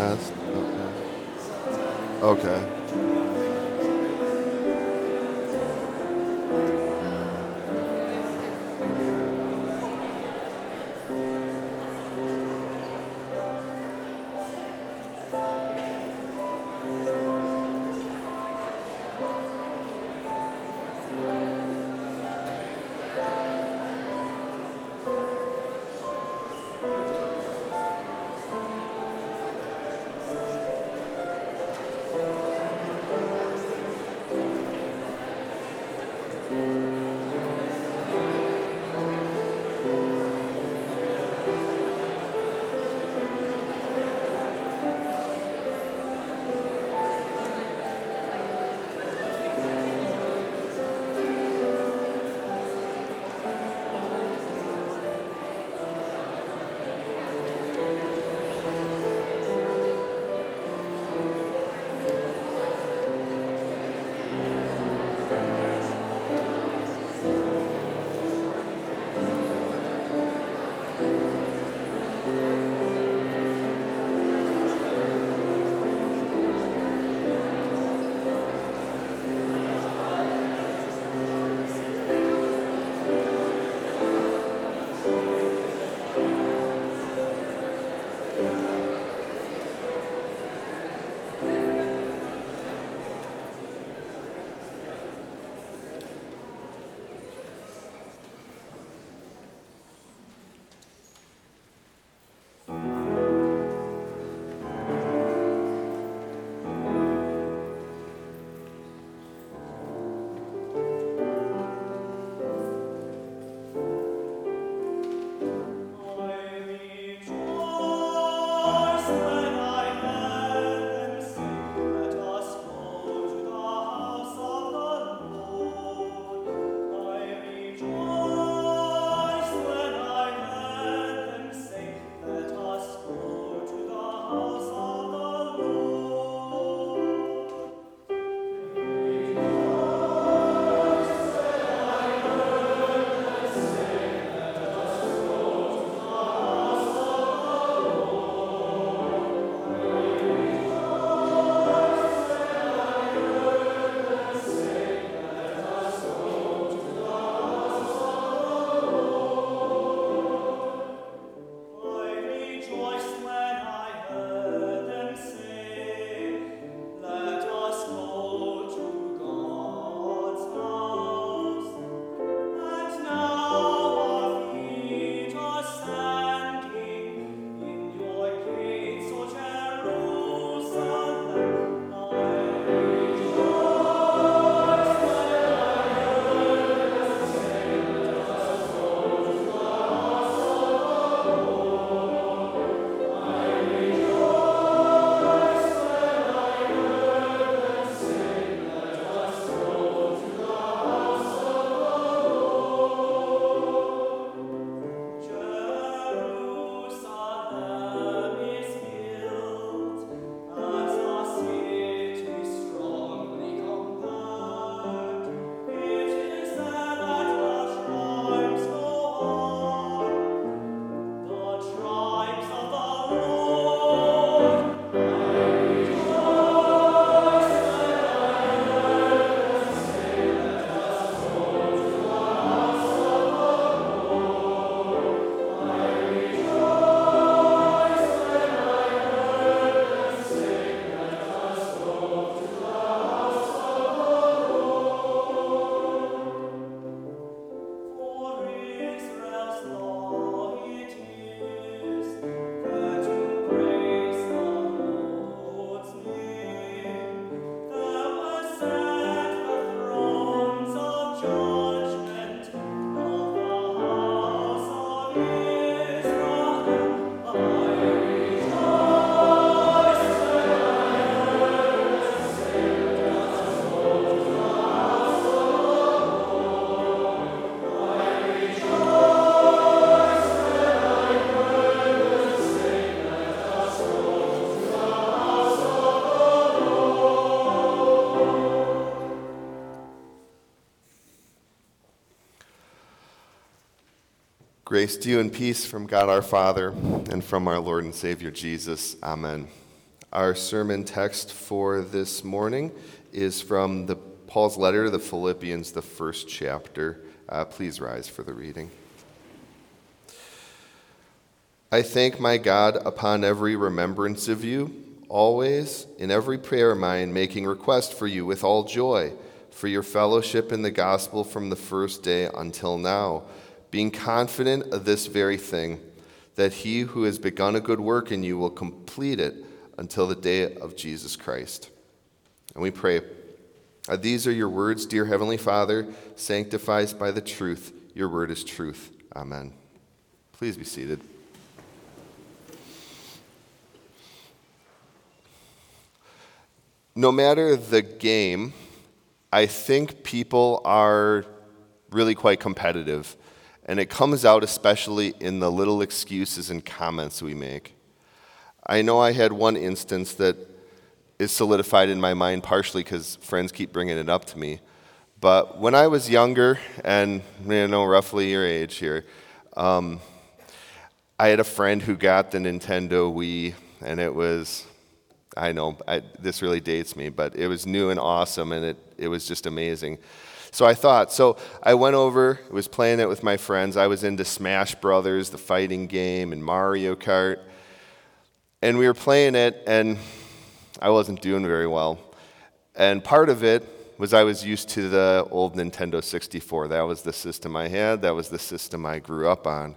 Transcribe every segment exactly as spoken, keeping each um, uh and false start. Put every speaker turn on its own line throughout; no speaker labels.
Test. Okay. Okay. Grace to you and peace from God our Father and from our Lord and Savior Jesus. Amen. Our sermon text for this morning is from the Paul's letter to the Philippians, the first chapter. Uh, please rise for the reading. I thank my God upon every remembrance of you, always, in every prayer of mine, making request for you with all joy, for your fellowship in the gospel from the first day until now, being confident of this very thing, that he who has begun a good work in you will complete it until the day of Jesus Christ. And we pray, uh, these are your words, dear Heavenly Father, sanctify us by the truth. Your word is truth. Amen. Please be seated. No matter the game, I think people are really quite competitive, and it comes out especially in the little excuses and comments we make. I know I had one instance that is solidified in my mind partially because friends keep bringing it up to me. But when I was younger, and you know, roughly your age here, um, I had a friend who got the Nintendo Wii, and it was, I know, I, this really dates me, but it was new and awesome, and it, it was just amazing. So I thought, so I went over, was playing it with my friends. I was into Smash Brothers, the fighting game, and Mario Kart. And we were playing it, and I wasn't doing very well. And part of it was I was used to the old Nintendo sixty-four. That was the system I had. That was the system I grew up on.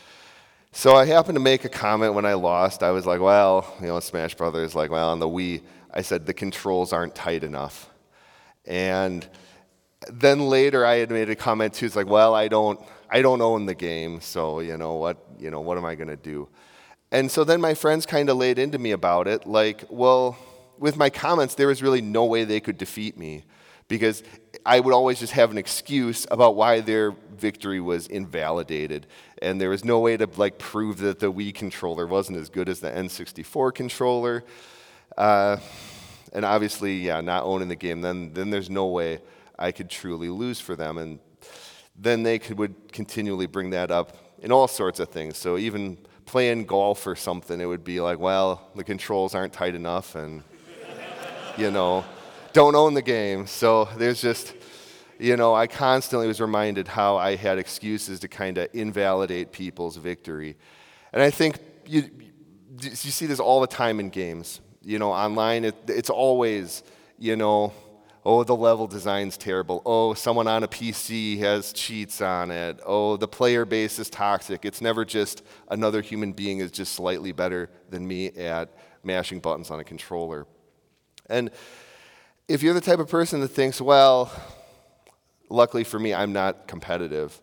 So I happened to make a comment when I lost. I was like, well, you know, Smash Brothers, like, well, on the Wii, I said the controls aren't tight enough. And then later I had made a comment too. It's like, well, I don't, I don't own the game, so you know what, you know, what am I going to do? And so then my friends kind of laid into me about it, like, well, with my comments, there was really no way they could defeat me because I would always just have an excuse about why their victory was invalidated. And there was no way to like prove that the Wii controller wasn't as good as the N sixty-four controller. Uh, and obviously, yeah, not owning the game, then, then there's no way I could truly lose for them. And then they could, would continually bring that up in all sorts of things. So even playing golf or something, it would be like, well, the controls aren't tight enough and, you know, don't own the game. So there's just, you know, I constantly was reminded how I had excuses to kind of invalidate people's victory. And I think you, you see this all the time in games. You know, online, it, it's always, you know, oh, the level design's terrible. Oh, someone on a P C has cheats on it. Oh, the player base is toxic. It's never just another human being is just slightly better than me at mashing buttons on a controller. And if you're the type of person that thinks, well, luckily for me, I'm not competitive,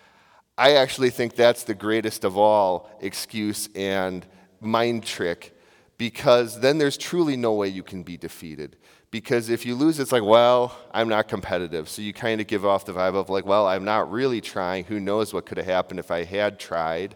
I actually think that's the greatest of all excuse and mind trick, because then there's truly no way you can be defeated. Because if you lose, it's like, well, I'm not competitive. So you kind of give off the vibe of like, well, I'm not really trying. Who knows what could have happened if I had tried.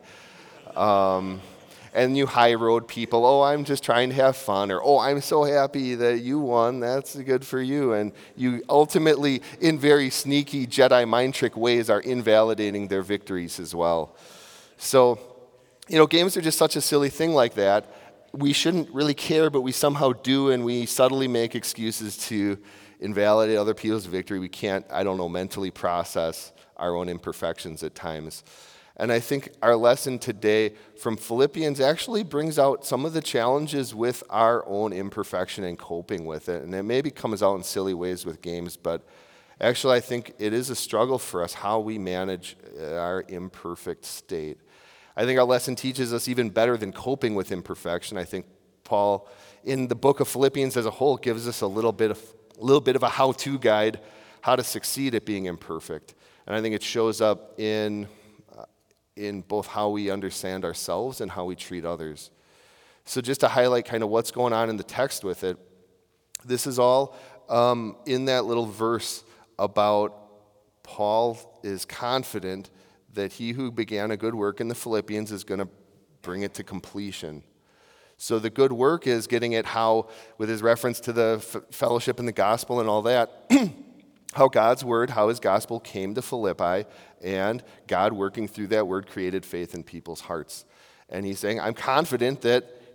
Um, and you high road people, oh, I'm just trying to have fun. Or, oh, I'm so happy that you won. That's good for you. And you ultimately, in very sneaky Jedi mind trick ways, are invalidating their victories as well. So, you know, games are just such a silly thing like that. We shouldn't really care, but we somehow do, and we subtly make excuses to invalidate other people's victory. We can't, I don't know, mentally process our own imperfections at times. And I think our lesson today from Philippians actually brings out some of the challenges with our own imperfection and coping with it. And it maybe comes out in silly ways with games, but actually I think it is a struggle for us how we manage our imperfect state. I think our lesson teaches us even better than coping with imperfection. I think Paul, in the book of Philippians as a whole, gives us a little bit of a little bit of a how-to guide, how to succeed at being imperfect. And I think it shows up in uh, in both how we understand ourselves and how we treat others. So just to highlight kind of what's going on in the text with it, this is all um, in that little verse about Paul is confident that he who began a good work in the Philippians is going to bring it to completion. So the good work is getting it how, with his reference to the f- fellowship and the gospel and all that, how God's word, how his gospel came to Philippi, and God working through that word created faith in people's hearts. And he's saying, I'm confident that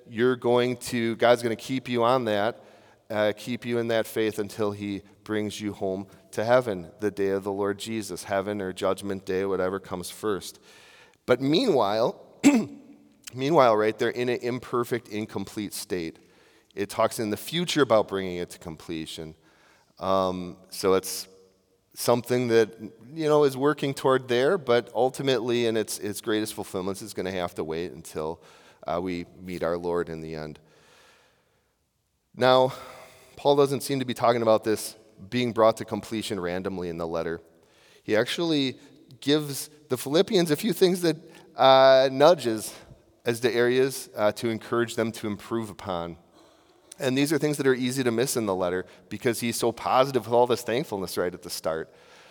you're going to, God's going to keep you on that, uh, keep you in that faith until he brings you home to heaven, the day of the Lord Jesus, heaven or judgment day, whatever comes first. But meanwhile, meanwhile, right, they're in an imperfect, incomplete state. It talks in the future about bringing it to completion. Um, so it's something that, you know, is working toward there, but ultimately in its, its greatest fulfillments is going to have to wait until uh, we meet our Lord in the end. Now, Paul doesn't seem to be talking about this being brought to completion randomly in the letter. He actually gives the Philippians a few things that uh, nudges as the areas uh, to encourage them to improve upon. And these are things that are easy to miss in the letter because he's so positive with all this thankfulness right at the start.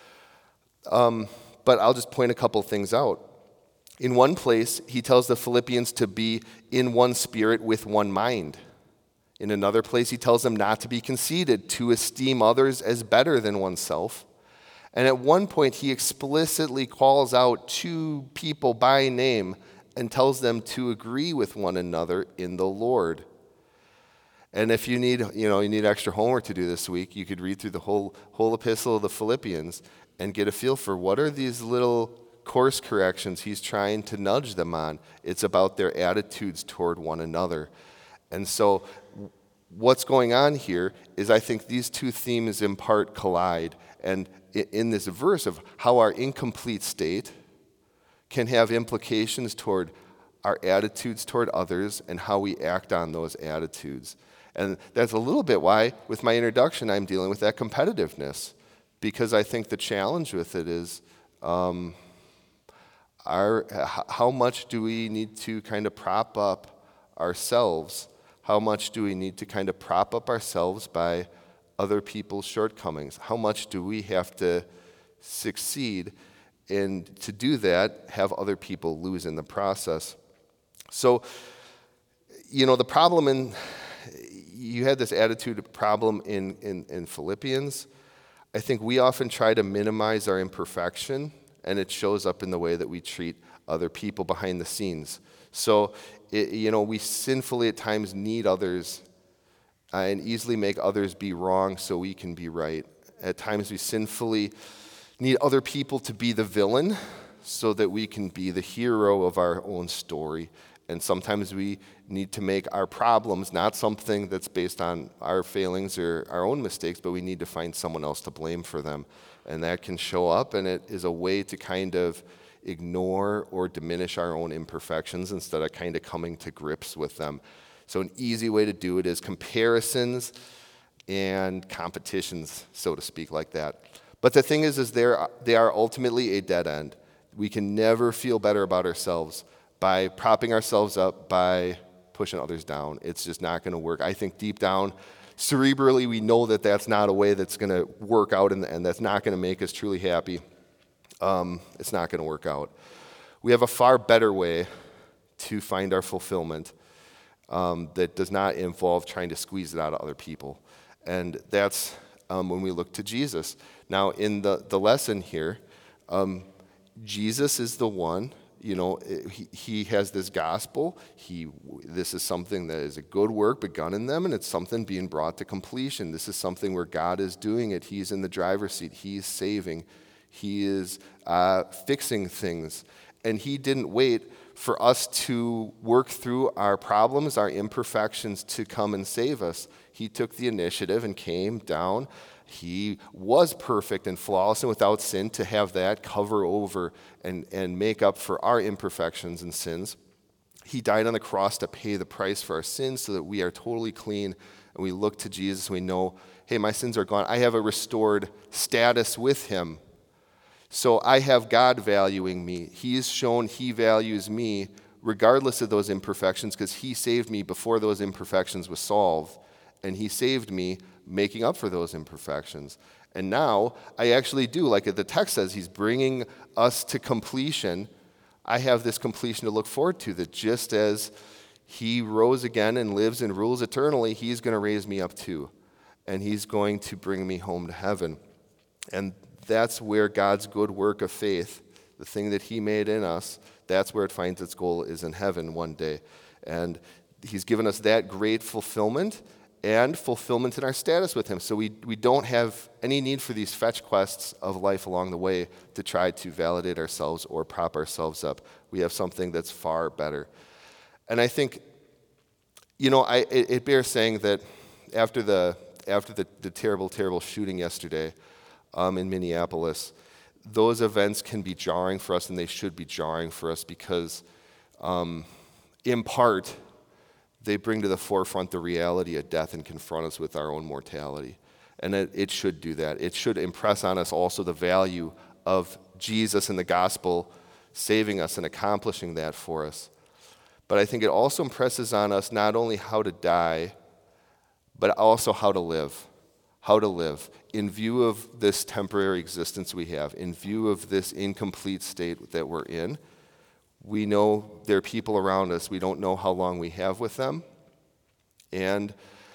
Um, but I'll just point a couple things out. In one place, he tells the Philippians to be in one spirit with one mind. In another place, he tells them not to be conceited, to esteem others as better than oneself. And at one point, he explicitly calls out two people by name and tells them to agree with one another in the Lord. And if you need, you know, you need extra homework to do this week, you could read through the whole whole epistle of the Philippians and get a feel for what are these little course corrections he's trying to nudge them on. It's about their attitudes toward one another. And so what's going on here is I think these two themes in part collide. And in this verse of how our incomplete state can have implications toward our attitudes toward others and how we act on those attitudes. And that's a little bit why, with my introduction, I'm dealing with that competitiveness, because I think the challenge with it is um, our, how much do we need to kind of prop up ourselves? How much do we need to kind of prop up ourselves by other people's shortcomings? How much do we have to succeed? And to do that, have other people lose in the process. So, you know, the problem in, you had this attitude problem in, in, in Philippians. I think we often try to minimize our imperfection, and it shows up in the way that we treat other people behind the scenes. So, it, you know, we sinfully at times need others uh, and easily make others be wrong so we can be right. At times we sinfully need other people to be the villain so that we can be the hero of our own story. And sometimes we need to make our problems not something that's based on our failings or our own mistakes, but we need to find someone else to blame for them. And that can show up, and it is a way to kind of ignore or diminish our own imperfections instead of kind of coming to grips with them. So an easy way to do it is comparisons and competitions, so to speak, like that. But the thing is, is they're, they are ultimately a dead end. We can never feel better about ourselves by propping ourselves up, by pushing others down. It's just not going to work. I think deep down, cerebrally, we know that that's not a way that's going to work out in the end. That's not going to make us truly happy. Um, it's not going to work out. We have a far better way to find our fulfillment um, that does not involve trying to squeeze it out of other people. And that's um, when we look to Jesus. Now, in the, the lesson here, um, Jesus is the one. You know, he, he has this gospel. He, this is something that is a good work begun in them, and it's something being brought to completion. This is something where God is doing it. He's in the driver's seat. He's saving. He is uh, fixing things. And he didn't wait for us to work through our problems, our imperfections, to come and save us. He took the initiative and came down. He was perfect and flawless and without sin, to have that cover over and, and make up for our imperfections and sins. He died on the cross to pay the price for our sins so that we are totally clean, and we look to Jesus and we know, hey, my sins are gone. I have a restored status with him. So I have God valuing me. He's shown he values me regardless of those imperfections, because he saved me before those imperfections were solved, and he saved me making up for those imperfections. And now I actually do, like the text says, he's bringing us to completion. I have this completion to look forward to, that just as he rose again and lives and rules eternally, he's going to raise me up too. And he's going to bring me home to heaven. And that's where God's good work of faith, the thing that he made in us, that's where it finds its goal, is in heaven one day. And he's given us that great fulfillment and fulfillment in our status with him. So we, we don't have any need for these fetch quests of life along the way to try to validate ourselves or prop ourselves up. We have something that's far better. And I think, you know, I, it, it bears saying that after the after the, the terrible, terrible shooting yesterday um, in Minneapolis, those events can be jarring for us, and they should be jarring for us because, um, in part, they bring to the forefront the reality of death and confront us with our own mortality. And it, it should do that. It should impress on us also the value of Jesus and the gospel saving us and accomplishing that for us. But I think it also impresses on us not only how to die, but also how to live. How to live in view of this temporary existence we have, in view of this incomplete state that we're in. We know there are people around us. We don't know how long we have with them. And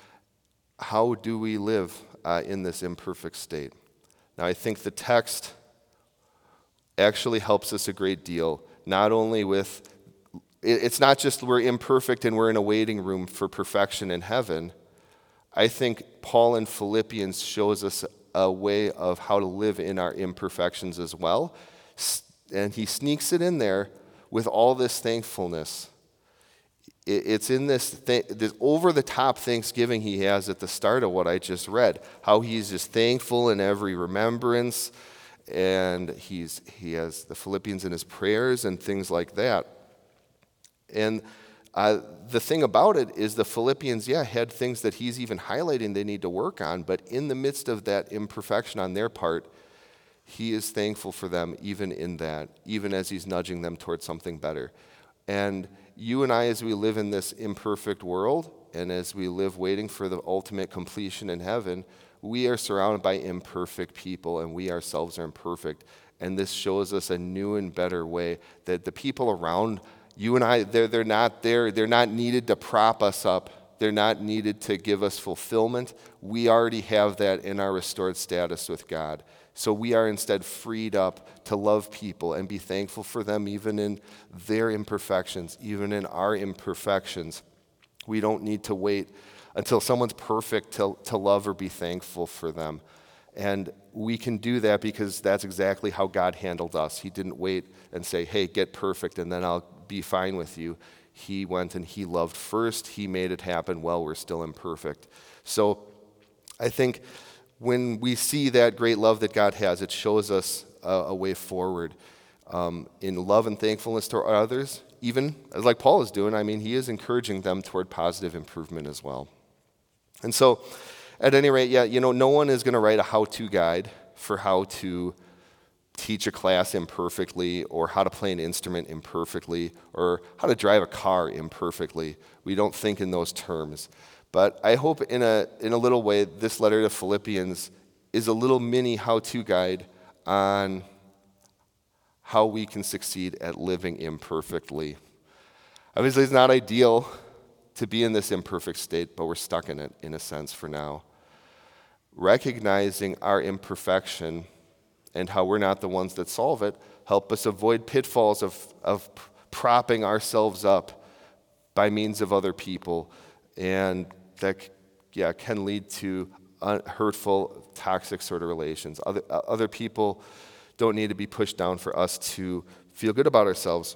how do we live uh, in this imperfect state? Now, I think the text actually helps us a great deal, not only with, it's not just we're imperfect and we're in a waiting room for perfection in heaven. I think Paul in Philippians shows us a way of how to live in our imperfections as well. And he sneaks it in there with all this thankfulness. It's in this, th- this over-the-top thanksgiving he has at the start of what I just read, how he's just thankful in every remembrance, and he's he has the Philippians in his prayers and things like that. And uh, the thing about it is the Philippians, yeah, had things that he's even highlighting they need to work on, but in the midst of that imperfection on their part, he is thankful for them even in that, even as he's nudging them towards something better. And you and I, as we live in this imperfect world, and as we live waiting for the ultimate completion in heaven, we are surrounded by imperfect people, and we ourselves are imperfect. And this shows us a new and better way that the people around you and I, they're, they're not there. They're not needed to prop us up. They're not needed to give us fulfillment. We already have that in our restored status with God. So we are instead freed up to love people and be thankful for them even in their imperfections, even in our imperfections. We don't need to wait until someone's perfect to, to love or be thankful for them. And we can do that because that's exactly how God handled us. He didn't wait and say, hey, get perfect and then I'll be fine with you. He went and he loved first. He made it happen while we're still imperfect. So I think when we see that great love that God has, it shows us a, a way forward um, in love and thankfulness to others, even as like Paul is doing. I mean, he is encouraging them toward positive improvement as well. And so, at any rate, yeah, you know, no one is going to write a how-to guide for how to teach a class imperfectly or how to play an instrument imperfectly or how to drive a car imperfectly. We don't think in those terms. But I hope in a in a little way this letter to Philippians is a little mini how-to guide on how we can succeed at living imperfectly. Obviously, it's not ideal to be in this imperfect state, but we're stuck in it in a sense for now. Recognizing our imperfection and how we're not the ones that solve it help us avoid pitfalls of, of propping ourselves up by means of other people. And that yeah, can lead to hurtful, toxic sort of relations. Other, other people don't need to be pushed down for us to feel good about ourselves.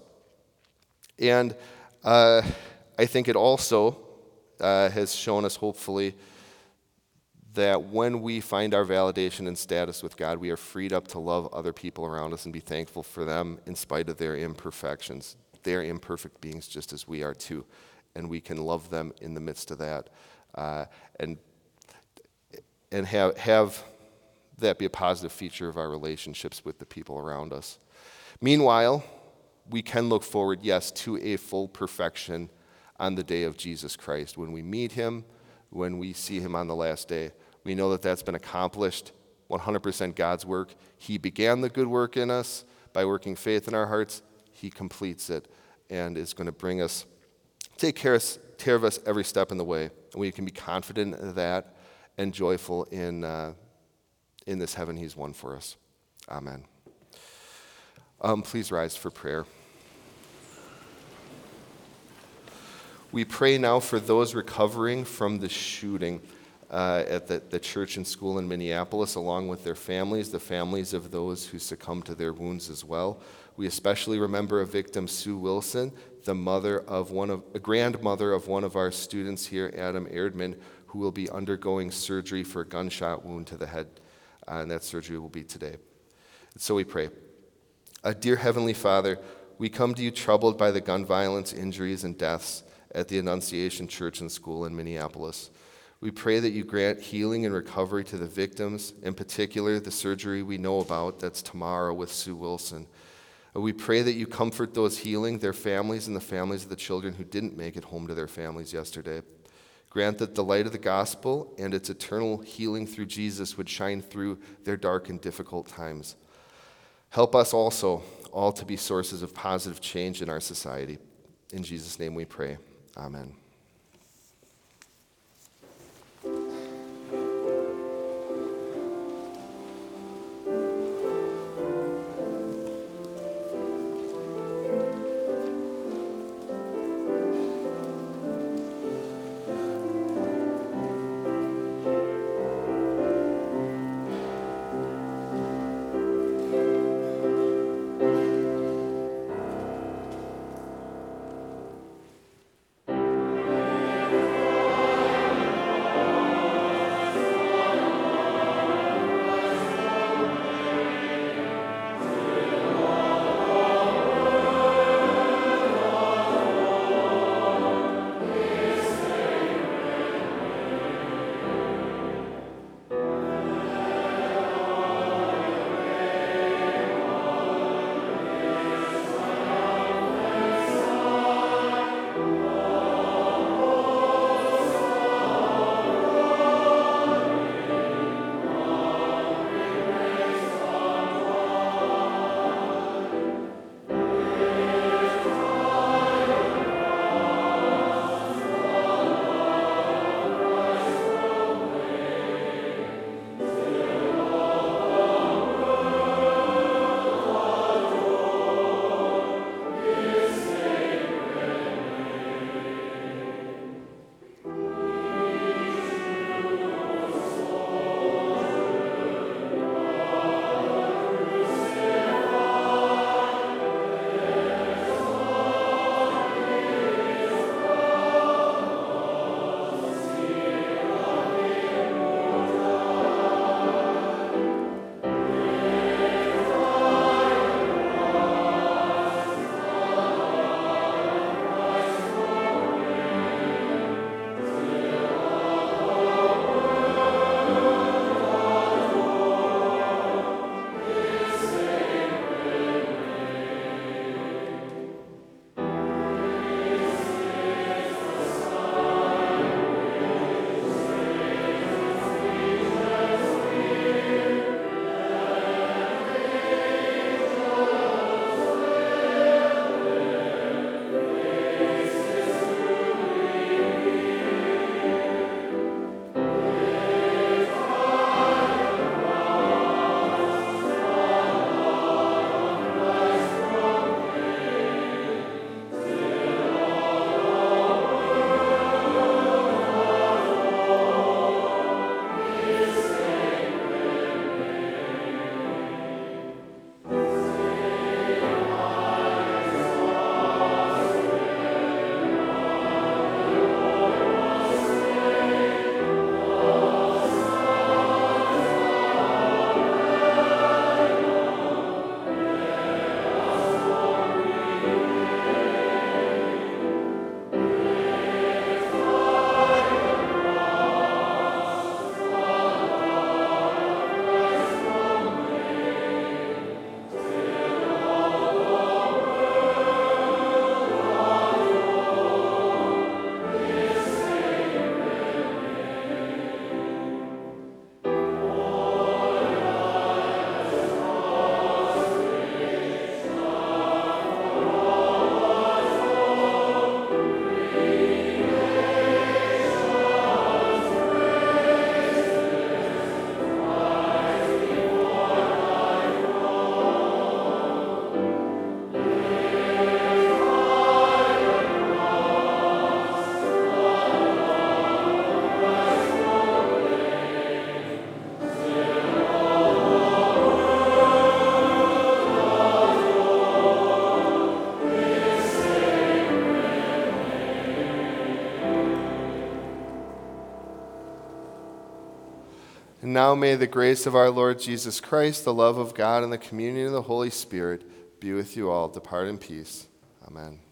And uh, I think it also uh, has shown us, hopefully, that when we find our validation and status with God, we are freed up to love other people around us and be thankful for them in spite of their imperfections. They're imperfect beings just as we are too, and we can love them in the midst of that, uh, and and have have that be a positive feature of our relationships with the people around us. Meanwhile, we can look forward, yes, to a full perfection on the day of Jesus Christ. When we meet him, when we see him on the last day, we know that that's been accomplished, one hundred percent God's work. He began the good work in us by working faith in our hearts. He completes it and is going to bring us, take care of, care of us every step in the way. And we can be confident in that and joyful in, uh, in this heaven he's won for us. Amen. Um, please rise for prayer. We pray now for those recovering from the shooting uh, at the, the church and school in Minneapolis, along with their families, the families of those who succumbed to their wounds as well. We especially remember a victim, Sue Wilson, the mother of one of, a grandmother of one of our students here, Adam Erdman, who will be undergoing surgery for a gunshot wound to the head, uh, and that surgery will be today. And so we pray. Uh, dear Heavenly Father, we come to you troubled by the gun violence, injuries, and deaths at the Annunciation Church and School in Minneapolis. We pray that you grant healing and recovery to the victims, in particular the surgery we know about that's tomorrow with Sue Wilson. We pray that you comfort those healing, their families, and the families of the children who didn't make it home to their families yesterday. Grant that the light of the gospel and its eternal healing through Jesus would shine through their dark and difficult times. Help us also all to be sources of positive change in our society. In Jesus' name we pray. Amen. And now may the grace of our Lord Jesus Christ, the love of God, and the communion of the Holy Spirit be with you all. Depart in peace. Amen.